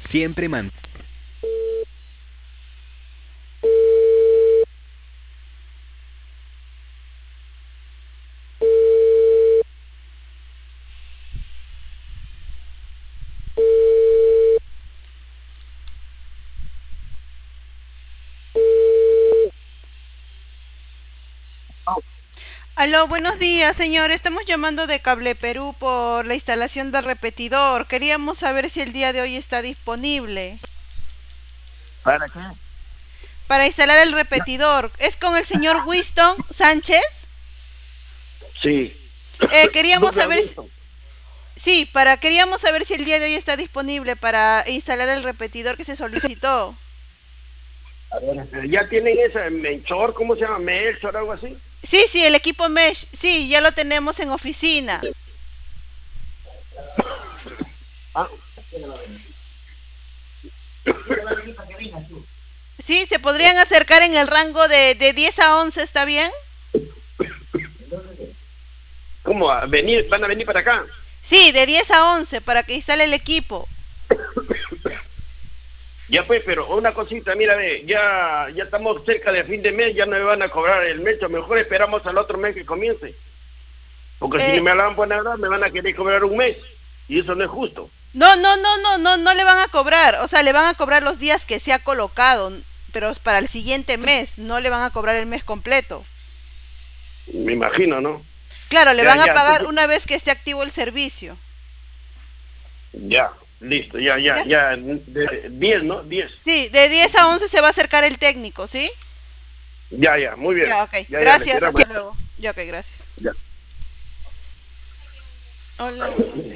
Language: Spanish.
Siempre man. Aló, buenos días, señor. Estamos llamando de Cable Perú por la instalación del repetidor. Queríamos saber si el día de hoy está disponible ¿Para qué? para instalar el Ya. repetidor. ¿Es con el señor Winston Sánchez? Sí, Queríamos Doble saber, Augusto. queríamos saber si el día de hoy está disponible para instalar el repetidor que se solicitó. A ver, ya tienen esa Menchor, ¿cómo se llama? Melchor, algo así. Sí, sí, el equipo Mesh. Sí, ya lo tenemos en oficina. Ah, Sí, se podrían acercar en el rango de 10 a 11, ¿está bien? ¿cómo? ¿Van a venir para acá? Sí, de 10 a 11 para que instale el equipo. Ya pues, pero una cosita, mira, ve, ya estamos cerca de fin de mes, ya no me van a cobrar el Melchor, mejor esperamos al otro mes que comience. Porque si no Eh, me la van a dar, me van a querer cobrar un mes. Y eso no es justo. no le van a cobrar, o sea, le van a cobrar los días que se ha colocado, pero es para el siguiente mes, no le van a cobrar el mes completo. Me imagino, ¿no? Claro, le Ya, van a ya, pagar entonces, una vez que esté activo el servicio. ya, listo, ¿Ya? ya, 10, ¿no? 10. Sí, de 10 a 11 se va a acercar el técnico, ¿sí? Ya, muy bien. Ya, ok. Ya, le Gracias, esperamos. hasta luego. Ya, ok, gracias. Ya. Hola.